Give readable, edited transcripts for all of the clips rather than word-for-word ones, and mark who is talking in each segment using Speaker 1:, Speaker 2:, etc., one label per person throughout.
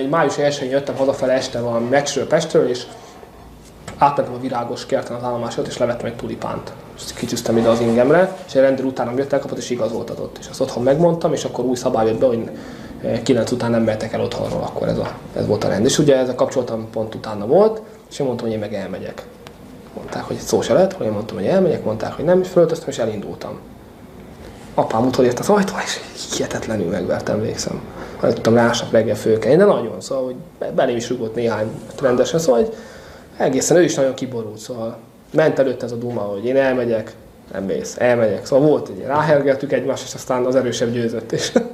Speaker 1: május 1-én jöttem hazafele este valami meccsről Pestről, és átmentem a Virágos kerten az állomásot, és levettem egy tulipánt. És kitűztem ide az ingemre, és egy rendőr utánam jött, elkapott, és igazoltatott. És azt otthon megmondtam, és akkor új szabály jött be, hogy 9 után nem mehetek el otthonról, akkor ez volt a rend. És ugye ezzel kapcsolatban pont utána volt, és én mondtam, hogy én meg elmegyek. Mondták, hogy szó se lett, hogy én mondtam, hogy elmegyek, mondták, hogy nem, és fölöltöztem, és elindultam. Apám utolért az ajtó, és hihetetlenül megvertem, emlékszem. Nem tudtam másnap reggel fölkelni, de nagyon, szóval, hogy belém is rúgott néhány rendesen, szóval, hogy egészen ő is nagyon kiborult, szóval ment előtt ez a duma, hogy én elmegyek, nem mész, elmegyek. Szóval volt egy, ráhergeltük egymást, és aztán az erősebb győzött.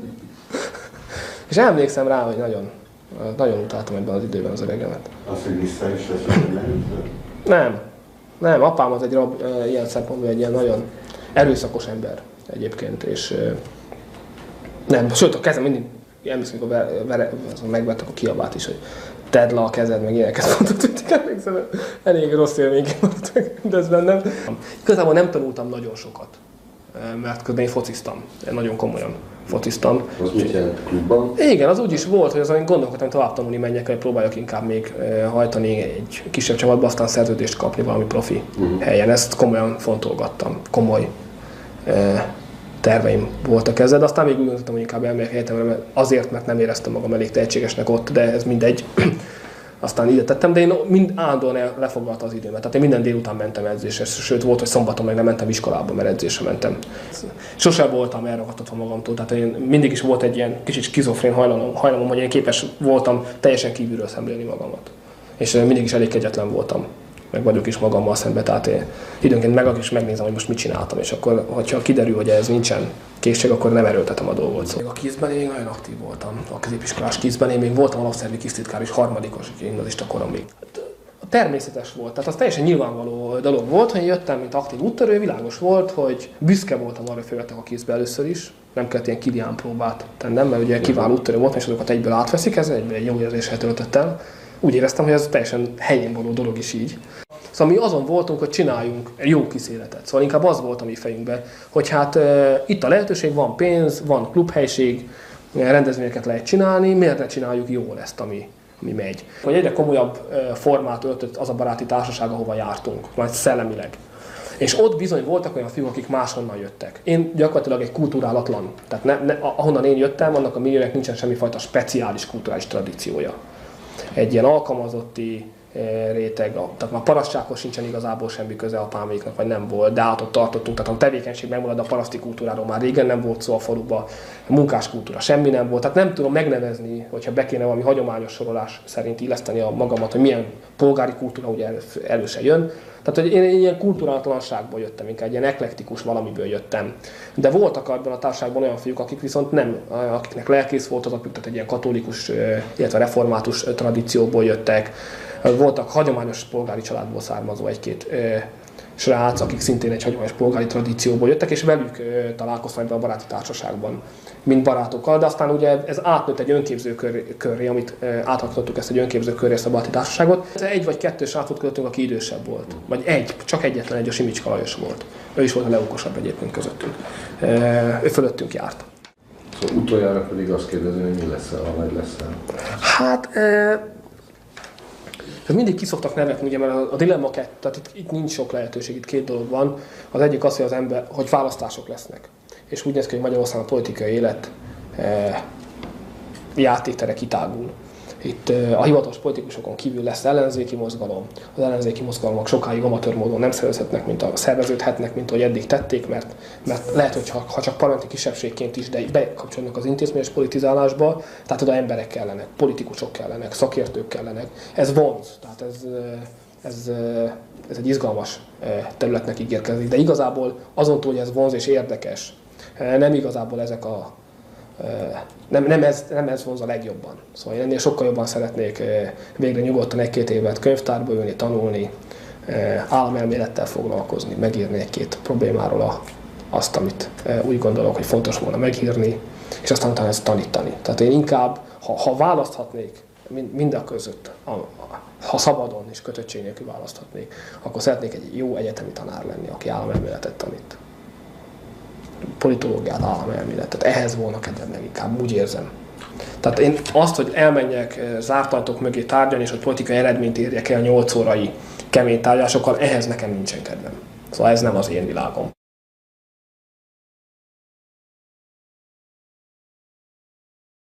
Speaker 1: És emlékszem rá, hogy nagyon utáltam ebben az időben az öregemet.
Speaker 2: Az, hogy vissza is lesz,
Speaker 1: Nem, apám az egy ilyen szempontból egy ilyen nagyon erőszakos ember egyébként, és nem, sőt a kezem mindig, emlékszem, amikor megvettek a kiabát is, hogy tedd le a kezed, meg ilyeneket mondott, hogy emlékszem, elég rossz élmények voltak mindez bennem. Igazából nem tanultam nagyon sokat, mert közben én fociztam, nagyon komolyan fociztam.
Speaker 2: Az mit jelent, klubban?
Speaker 1: Igen, az úgy is volt, hogy azon gondolkodtam, hogy tovább tanulni menjek, hogy próbáljak inkább még hajtani egy kisebb csapatba, aztán szerződést kapni valami profi helyen. Ezt komolyan fontolgattam, komoly terveim voltak ezzel, de aztán még úgy gondoltam, hogy inkább elmegyek egyetemre, azért, mert nem éreztem magam elég tehetségesnek ott, de ez mindegy. Aztán ide tettem, de én állandóan lefoglalta az időmet. Tehát én minden délután mentem edzésre, sőt volt, hogy szombaton meg nem mentem iskolába, mert edzésre mentem. Sosem voltam elragadtatva magamtól, tehát én mindig is volt egy ilyen kicsit skizofrén hajlamom, hogy én képes voltam teljesen kívülről szemlélni magamat. És mindig is elég kegyetlen voltam, meg vagyok is magammal szemben, tehát én időnként megnézem, hogy most mit csináltam, és akkor, hogyha kiderül, hogy ez nincsen készség, akkor nem erőltetem a dolgot. Szóval a KISZ-ben én még nagyon aktív voltam, a középiskolás KISZ-ben én még voltam alapszervi KISZ-titkár és harmadikos, gimnazista koromig. Természetes volt, tehát az teljesen nyilvánvaló dolog volt, hogy jöttem, mint aktív úttörő, világos volt, hogy büszke voltam arra, hogy fölvettek a KISZ-be először is, nem kellett ilyen Kilián próbát tennem, mert ugye kiváló úttörő volt, és azokat egyből átveszik, ez egy jó érzéssel töltöttem. Úgy éreztem, hogy ez teljesen helyén való dolog is így. Szóval mi azon voltunk, hogy csináljunk jó KISZ-életet. Szóval inkább az volt a mi fejünkben, hogy hát itt a lehetőség, van pénz, van klubhelység, rendezvényeket lehet csinálni, miért ne csináljuk jól ezt, ami megy. Hogy egyre komolyabb formát öltött az a baráti társaság, ahova jártunk, majd szellemileg. És ott bizony voltak olyan fiúk, akik máshonnan jöttek. Én gyakorlatilag egy kulturálatlan, tehát ahonnan én jöttem, annak a milliónek nincsen semmifajta speciális kulturális tradíciója. Egy ilyen alkalmazotti réteg, tehát már parasztsághoz sincsen igazából semmi köze apáméknak, vagy nem volt, de ott tartottunk, tehát a tevékenység megmarad, a paraszti kultúráról már régen nem volt szó a faluban, a munkáskultúra semmi nem volt, tehát nem tudom megnevezni, hogyha be kéne valami hagyományos sorolás szerint illeszteni a magamat, hogy milyen polgári kultúra ugye elő se jön. Tehát, hogy én ilyen kulturálatlanságból jöttem, inkább egy ilyen eklektikus valamiből jöttem. De voltak abban a társaságban olyan fiúk, akik viszont nem, akiknek lelkész volt az apjuk, tehát egy ilyen katolikus, illetve református tradícióból jöttek. Voltak hagyományos polgári családból származó egy-két srác, akik szintén egy hagyományos polgári tradícióból jöttek, és velük találkoztam ebben a baráti társaságban, mint barátokkal, de aztán ugye ez átnőtt egy önképző körré, amit átalakítottuk ezt egy önképző körré, ezt a baráti társaságot. Egy vagy kettő srácot közöttünk, aki idősebb volt, vagy csak egyetlen egy, a Simicska Lajos volt. Ő is volt a leokosabb egyébként közöttünk. Ő fölöttünk járt.
Speaker 2: Szóval utoljára pedig azt kérdezni, hogy mi lesz, ha nagy leszel?
Speaker 1: Hát... mindig ki szoktak nevetni, ugye, mert a dilemma tehát itt nincs sok lehetőség, itt két dolog van. Az egyik az, hogy választások lesznek. És úgy néz ki, hogy Magyarországon a politikai élet játéktere kitágul. Itt a hivatalos politikusokon kívül lesz ellenzéki mozgalom. Az ellenzéki mozgalmak sokáig amatőr módon nem szerveződhetnek, mint ahogy eddig tették, mert lehet, hogy ha csak parlamenti kisebbségként is, de bekapcsolnak az intézményes politizálásba, tehát oda emberek kellenek, politikusok kellenek, szakértők kellenek. Ez vonz, tehát ez egy izgalmas területnek ígérkezik, de igazából azon túl, hogy ez vonz és érdekes, nem igazából ezek a nem ez vonz a legjobban. Szóval én ennél sokkal jobban szeretnék végre nyugodtan egy-két évet könyvtárba ülni, tanulni, államelmélettel foglalkozni, megírni egy-két problémáról azt, amit úgy gondolok, hogy fontos volna megírni, és aztán utána ezt tanítani. Tehát én inkább, ha választhatnék mindaközött, ha szabadon és kötöttség nélkül választhatnék, akkor szeretnék egy jó egyetemi tanár lenni, aki államelméletet tanít. Politológiát, államelméletet. Ehhez volna kedvem leginkább, úgy érzem. Tehát én azt, hogy elmenjek zárt ajtók mögé tárgyalni, és hogy politikai eredményt érjek el 8 órai kemény tárgyalásokkal, ehhez nekem nincsen kedvem. Szóval ez nem az én világom.